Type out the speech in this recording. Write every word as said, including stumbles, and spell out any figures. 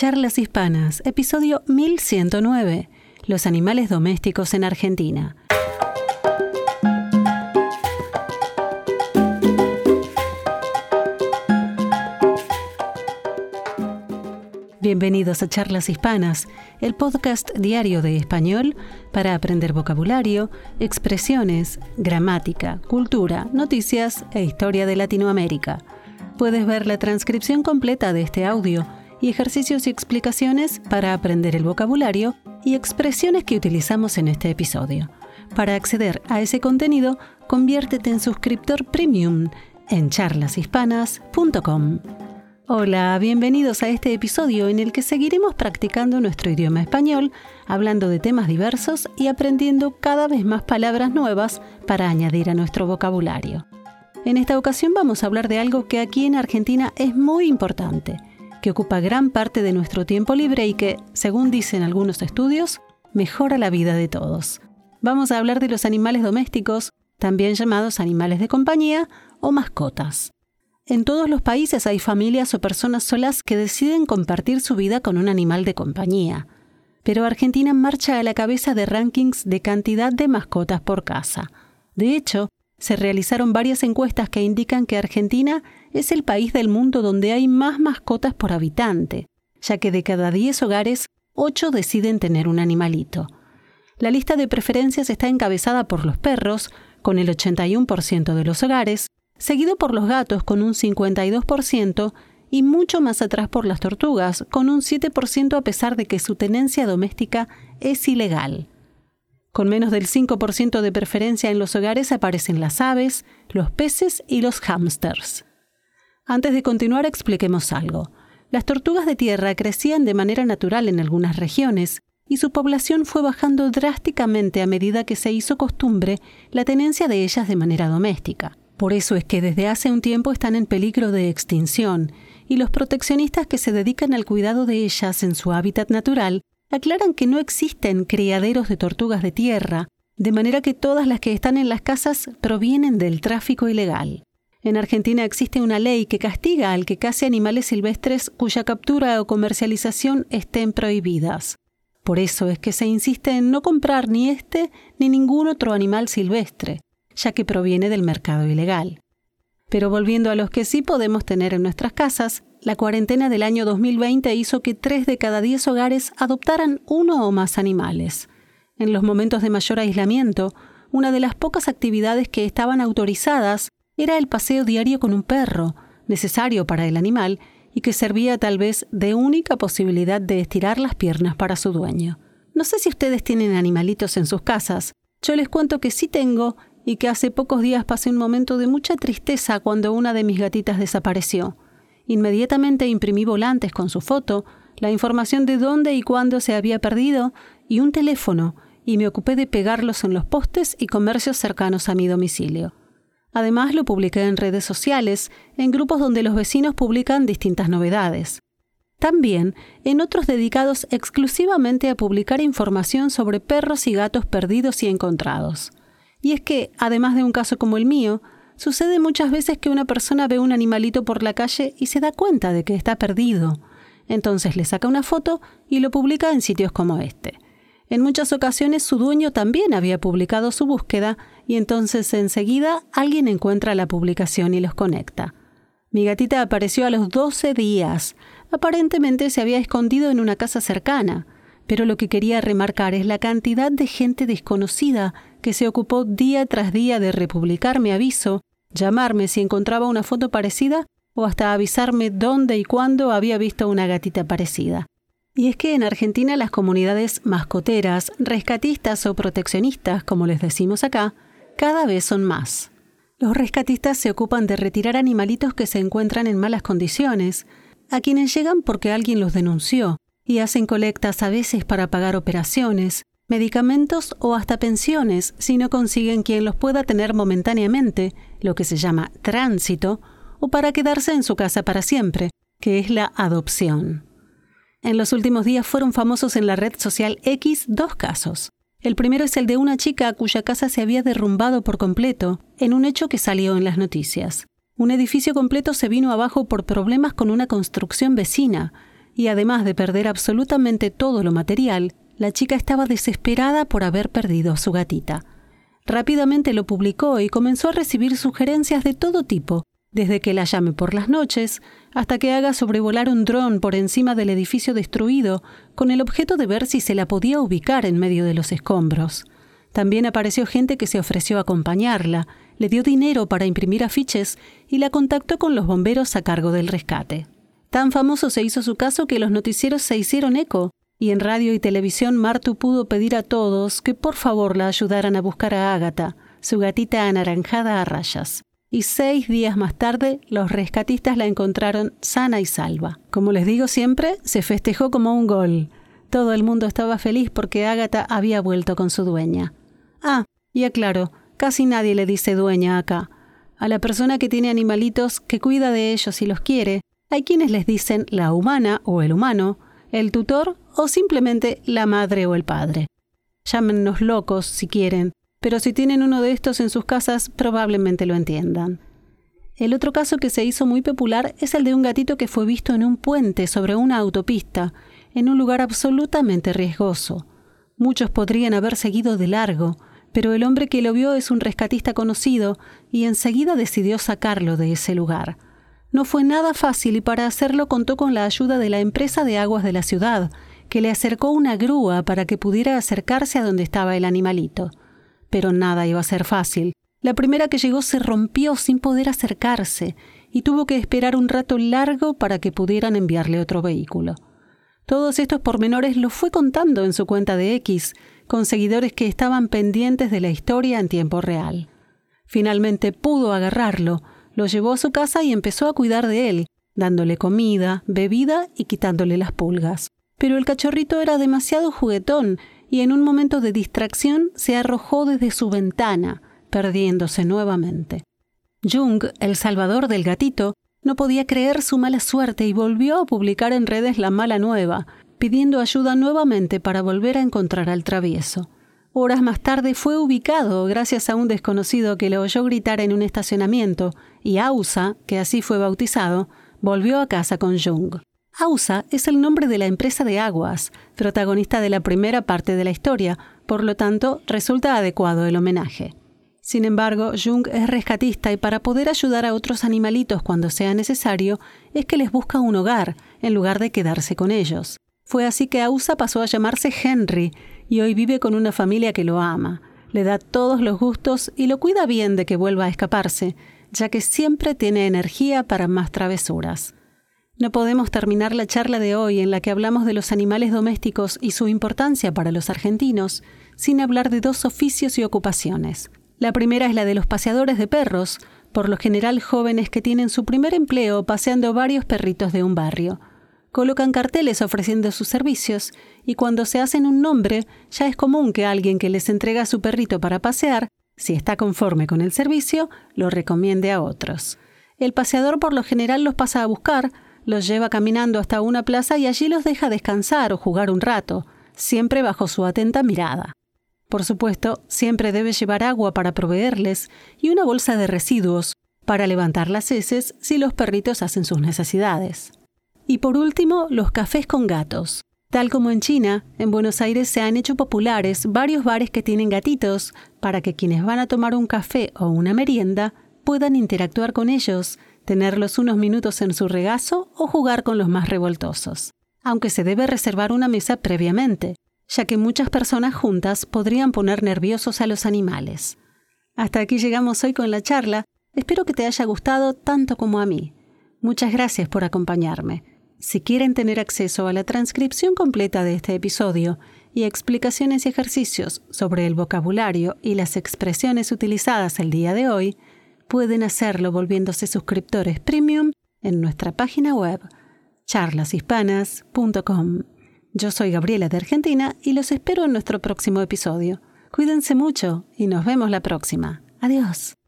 Charlas Hispanas, episodio mil ciento nueve. Los animales domésticos en Argentina. Bienvenidos a Charlas Hispanas, el podcast diario de español para aprender vocabulario, expresiones, gramática, cultura, noticias e historia de Latinoamérica. Puedes ver la transcripción completa de este audio y ejercicios y explicaciones para aprender el vocabulario y expresiones que utilizamos en este episodio. Para acceder a ese contenido, conviértete en suscriptor premium en charlas hispanas punto com. Hola, bienvenidos a este episodio en el que seguiremos practicando nuestro idioma español, hablando de temas diversos y aprendiendo cada vez más palabras nuevas para añadir a nuestro vocabulario. En esta ocasión vamos a hablar de algo que aquí en Argentina es muy importante, que ocupa gran parte de nuestro tiempo libre y que, según dicen algunos estudios, mejora la vida de todos. Vamos a hablar de los animales domésticos, también llamados animales de compañía o mascotas. En todos los países hay familias o personas solas que deciden compartir su vida con un animal de compañía. Pero Argentina marcha a la cabeza de rankings de cantidad de mascotas por casa. De hecho, se realizaron varias encuestas que indican que Argentina es el país del mundo donde hay más mascotas por habitante, ya que de cada diez hogares, ocho deciden tener un animalito. La lista de preferencias está encabezada por los perros, con el ochenta y uno por ciento de los hogares, seguido por los gatos con un cincuenta y dos por ciento y mucho más atrás por las tortugas, con un siete por ciento a pesar de que su tenencia doméstica es ilegal. Con menos del cinco por ciento de preferencia en los hogares aparecen las aves, los peces y los hámsters. Antes de continuar, expliquemos algo. Las tortugas de tierra crecían de manera natural en algunas regiones y su población fue bajando drásticamente a medida que se hizo costumbre la tenencia de ellas de manera doméstica. Por eso es que desde hace un tiempo están en peligro de extinción y los proteccionistas que se dedican al cuidado de ellas en su hábitat natural aclaran que no existen criaderos de tortugas de tierra, de manera que todas las que están en las casas provienen del tráfico ilegal. En Argentina existe una ley que castiga al que case animales silvestres cuya captura o comercialización estén prohibidas. Por eso es que se insiste en no comprar ni este ni ningún otro animal silvestre, ya que proviene del mercado ilegal. Pero volviendo a los que sí podemos tener en nuestras casas, la cuarentena del año dos mil veinte hizo que tres de cada diez hogares adoptaran uno o más animales. En los momentos de mayor aislamiento, una de las pocas actividades que estaban autorizadas era el paseo diario con un perro, necesario para el animal y que servía tal vez de única posibilidad de estirar las piernas para su dueño. No sé si ustedes tienen animalitos en sus casas. Yo les cuento que sí tengo y que hace pocos días pasé un momento de mucha tristeza cuando una de mis gatitas desapareció. Inmediatamente imprimí volantes con su foto, la información de dónde y cuándo se había perdido y un teléfono, y me ocupé de pegarlos en los postes y comercios cercanos a mi domicilio. Además, lo publiqué en redes sociales, en grupos donde los vecinos publican distintas novedades. También en otros dedicados exclusivamente a publicar información sobre perros y gatos perdidos y encontrados. Y es que, además de un caso como el mío, sucede muchas veces que una persona ve un animalito por la calle y se da cuenta de que está perdido. Entonces le saca una foto y lo publica en sitios como este. En muchas ocasiones su dueño también había publicado su búsqueda y entonces enseguida alguien encuentra la publicación y los conecta. Mi gatita apareció a los doce días. Aparentemente se había escondido en una casa cercana. Pero lo que quería remarcar es la cantidad de gente desconocida que se ocupó día tras día de republicar mi aviso, llamarme si encontraba una foto parecida o hasta avisarme dónde y cuándo había visto una gatita parecida. Y es que en Argentina las comunidades mascoteras, rescatistas o proteccionistas, como les decimos acá, cada vez son más. Los rescatistas se ocupan de retirar animalitos que se encuentran en malas condiciones, a quienes llegan porque alguien los denunció, y hacen colectas a veces para pagar operaciones, medicamentos o hasta pensiones si no consiguen quien los pueda tener momentáneamente, lo que se llama tránsito, o para quedarse en su casa para siempre, que es la adopción. En los últimos días fueron famosos en la red social X dos casos. El primero es el de una chica cuya casa se había derrumbado por completo, en un hecho que salió en las noticias. Un edificio completo se vino abajo por problemas con una construcción vecina. y además de perder absolutamente todo lo material, la chica estaba desesperada por haber perdido a su gatita. Rápidamente lo publicó y comenzó a recibir sugerencias de todo tipo, desde que la llame por las noches hasta que haga sobrevolar un dron por encima del edificio destruido con el objeto de ver si se la podía ubicar en medio de los escombros. También apareció gente que se ofreció a acompañarla, le dio dinero para imprimir afiches y la contactó con los bomberos a cargo del rescate. Tan famoso se hizo su caso que los noticieros se hicieron eco, y en radio y televisión Martu pudo pedir a todos que por favor la ayudaran a buscar a Ágata, su gatita anaranjada a rayas. Y seis días más tarde, los rescatistas la encontraron sana y salva. Como les digo siempre, se festejó como un gol. Todo el mundo estaba feliz porque Ágata había vuelto con su dueña. Ah, y aclaro, casi nadie le dice dueña acá. A la persona que tiene animalitos, que cuida de ellos y los quiere, hay quienes les dicen la humana o el humano, el tutor o simplemente la madre o el padre. Llámennos locos si quieren, pero si tienen uno de estos en sus casas, probablemente lo entiendan. El otro caso que se hizo muy popular es el de un gatito que fue visto en un puente sobre una autopista, en un lugar absolutamente riesgoso. Muchos podrían haber seguido de largo, pero el hombre que lo vio es un rescatista conocido y enseguida decidió sacarlo de ese lugar. No fue nada fácil y para hacerlo contó con la ayuda de la empresa de aguas de la ciudad, que le acercó una grúa para que pudiera acercarse a donde estaba el animalito. Pero nada iba a ser fácil. La primera que llegó se rompió sin poder acercarse y tuvo que esperar un rato largo para que pudieran enviarle otro vehículo. Todos estos pormenores los fue contando en su cuenta de X, con seguidores que estaban pendientes de la historia en tiempo real. Finalmente pudo agarrarlo, lo llevó a su casa y empezó a cuidar de él, dándole comida, bebida y quitándole las pulgas. Pero el cachorrito era demasiado juguetón y en un momento de distracción se arrojó desde su ventana, perdiéndose nuevamente. Jung, el salvador del gatito, no podía creer su mala suerte y volvió a publicar en redes la mala nueva, pidiendo ayuda nuevamente para volver a encontrar al travieso. Horas más tarde fue ubicado gracias a un desconocido que lo oyó gritar en un estacionamiento y Ausa, que así fue bautizado, volvió a casa con Jung. Ausa es el nombre de la empresa de aguas, protagonista de la primera parte de la historia, por lo tanto, resulta adecuado el homenaje. Sin embargo, Jung es rescatista y para poder ayudar a otros animalitos cuando sea necesario, es que les busca un hogar, en lugar de quedarse con ellos. Fue así que Ausa pasó a llamarse Henry, y hoy vive con una familia que lo ama, le da todos los gustos y lo cuida bien de que vuelva a escaparse, ya que siempre tiene energía para más travesuras. No podemos terminar la charla de hoy en la que hablamos de los animales domésticos y su importancia para los argentinos, sin hablar de dos oficios y ocupaciones. La primera es la de los paseadores de perros, por lo general jóvenes que tienen su primer empleo paseando varios perritos de un barrio. Colocan carteles ofreciendo sus servicios y cuando se hacen un nombre, ya es común que alguien que les entrega a su perrito para pasear, si está conforme con el servicio, lo recomiende a otros. El paseador por lo general los pasa a buscar, los lleva caminando hasta una plaza y allí los deja descansar o jugar un rato, siempre bajo su atenta mirada. Por supuesto, siempre debe llevar agua para proveerles y una bolsa de residuos para levantar las heces si los perritos hacen sus necesidades. Y por último, los cafés con gatos. Tal como en China, en Buenos Aires se han hecho populares varios bares que tienen gatitos para que quienes van a tomar un café o una merienda puedan interactuar con ellos, tenerlos unos minutos en su regazo o jugar con los más revoltosos. Aunque se debe reservar una mesa previamente, ya que muchas personas juntas podrían poner nerviosos a los animales. Hasta aquí llegamos hoy con la charla. Espero que te haya gustado tanto como a mí. Muchas gracias por acompañarme. Si quieren tener acceso a la transcripción completa de este episodio y explicaciones y ejercicios sobre el vocabulario y las expresiones utilizadas el día de hoy, pueden hacerlo volviéndose suscriptores premium en nuestra página web charlas hispanas punto com. Yo soy Gabriela de Argentina y los espero en nuestro próximo episodio. Cuídense mucho y nos vemos la próxima. Adiós.